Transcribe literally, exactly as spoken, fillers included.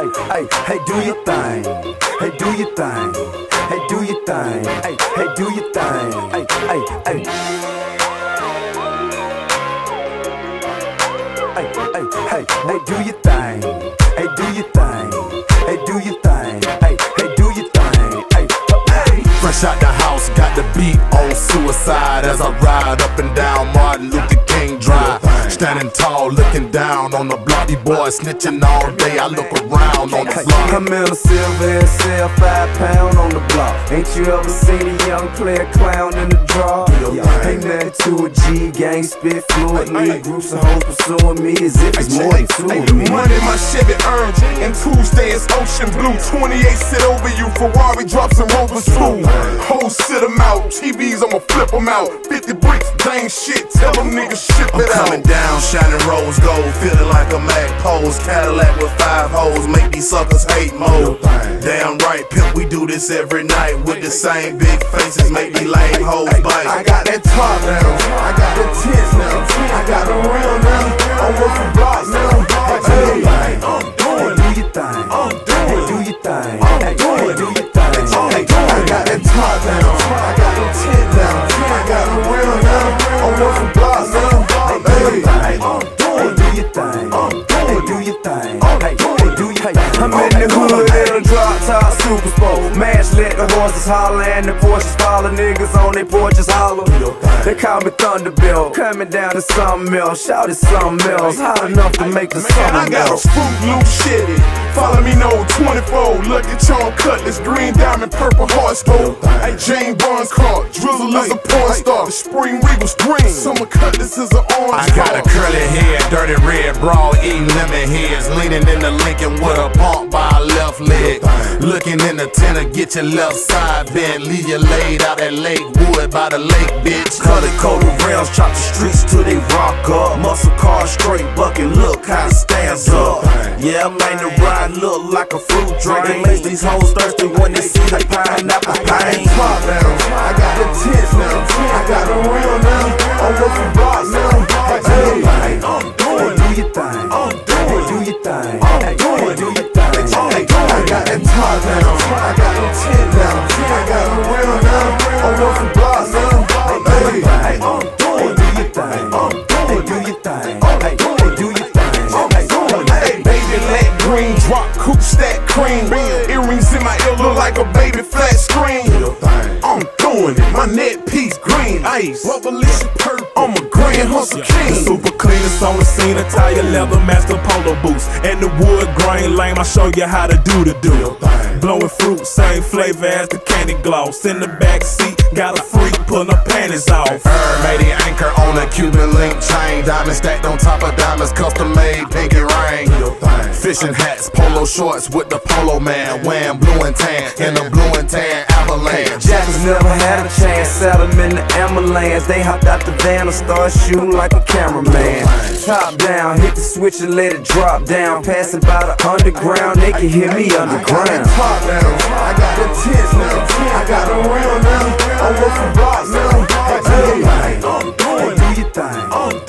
Hey, hey, hey, do your thing. Hey, do your thing. Hey, do your thing. Hey, hey, do your thing. Hey, hey, hey. Hey, hey, hey, hey, do your thing. Hey, do your thing. Hey, do your thing. Hey, hey, do your thing. Hey, hey. Fresh out the house, got the beat on suicide as I ride up and down Martin Luther King Drive. Standing tall, looking down on the block. These boys snitching all day. I look around on the block. I'm in a silver S L, five pound on the block. Ain't you ever seen a young player clown in the draw? Ain't nothing to a G, gang spit fluently. Groups of hoes pursuing me as if it's more than two of me. Money my Chevy earned, and Tuesday is ocean blue. twenty-eight sit over you, Ferrari drops and Rovers too. Hoes sit them out, T Vs I'ma flip them out. fifty bricks, dang shit, tell them niggas ship it out. Coming down, shining rose gold, feeling like a Mac pose. Cadillac with five hoes, make these suckers hate mode. Damn right, pimp, we do this every night. With the same big faces, make these lame hoes bite. I got that top now, I got the tits now, I got the real now, I'm working blocks now. Hey, I'm doing it. Do your thing. I'm doing it. Do your thing. I'm doing it. Do your thing. I got that top now, I got the tits now, I got the real now, I'm working blocks now. Hey, I'm doing it. Do your thing. I'm doing it. Do your thing. Hey, hey, do your thing. I'm in the hood in a drop top super sport. Mash let the horses holler and the Porsches follow. Niggas on their porches holler. They call me Thunderbolt. Coming down to something else. Shout it something else. Hot enough to make the summer I got a melt. Fruit Loop shitty. Follow me no twenty-four. Lucky Charm Cutlass, green diamond, purple heart scope. Hey, Jane Barnes car, Drizzle is a porn star. The Spring Regal's green, Summer Cutlass is an orange. I got a curly head, dirty red bra, eating lemon heads. Leaning in the Lincoln with a pump by a left leg. Looking in the tenor, get your left side bent. Leave you laid out at Lakewood by the lake, bitch. Color coded rails, chop the streets till they rock up. Muscle car straight bucket, look how it stands up. Yeah, man, the ride look like a fruit drink. It makes these hoes thirsty when they see the pineapple pain. Top now, I got the tits now, I got the real now, I'm working blocks now. Hey, I'm doing it. Do your thing. I'm doing it. Do your thing. Hey, hey, do your thing. I got that top now, I got the tits now, I got the real now, I'm working blocks now. Hey, I'm doing it. Do your thing. I'm doing it. Do your thing. Hey, hey, do your thing. Hey, Hey, baby, let green drop, coupe stack cream. Earrings in my ear look like a baby flat screen. I'm doing it, my neck piece green ice. Revolution purple, I'm a grand hustle king. Super cleanest on the scene, Italian leather master polo boots. And the wood grain lame, I show you how to do the do. Blowing fruit, same flavor as the candy gloss. In the back seat, got a freak pulling her panties off. Er, made the anchor on a Cuban link chain. Diamond stacked on top of diamonds, custom made pinky ring. Fishing hats, polo shorts with the polo man. Wearing blue and tan in the blue and tan avalanche. Jackers never had a chance, sat them in the ambulance. They hopped out the van and started shooting like a cameraman. Top down, hit the switch and let it drop down. Passing by the underground, they can hear me underground. Top now, I got the tits now, I got the real now, I'm working blocks now. Hey, I'm doing it. Do your thing.